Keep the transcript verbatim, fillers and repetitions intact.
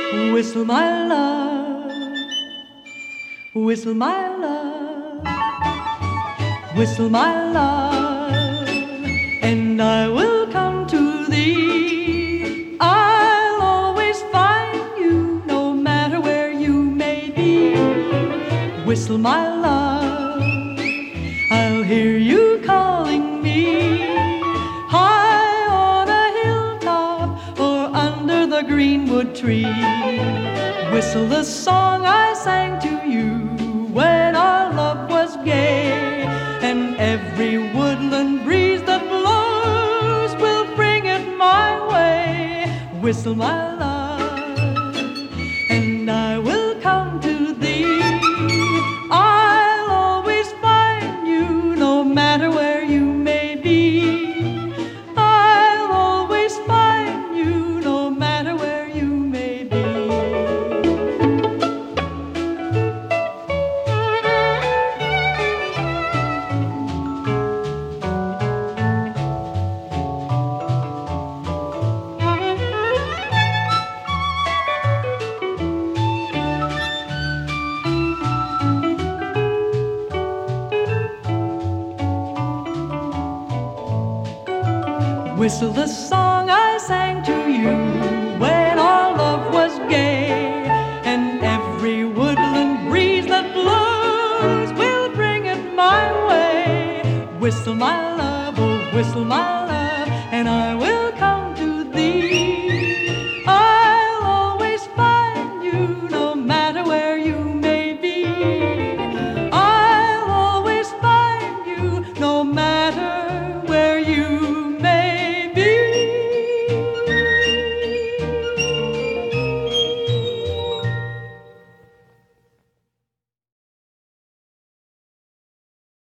Whistle my love, whistle my love, whistle my love, and I will come to thee. I'll always find you, no matter where you may be. Whistle my love, I'll hear you calling me. High on a hilltop or under the greenwood tree. Whistle the song I sang to you when our love was gay, and every woodland breeze that blows will bring it my way. Whistle my love, and I will come to thee. I'll always find you, no matter where you may be. I'll always find you, no matter where you may be. Whistle the song I sang to you when our love was gay, and every woodland breeze that blows will bring it my way. Whistle my love, oh whistle my love.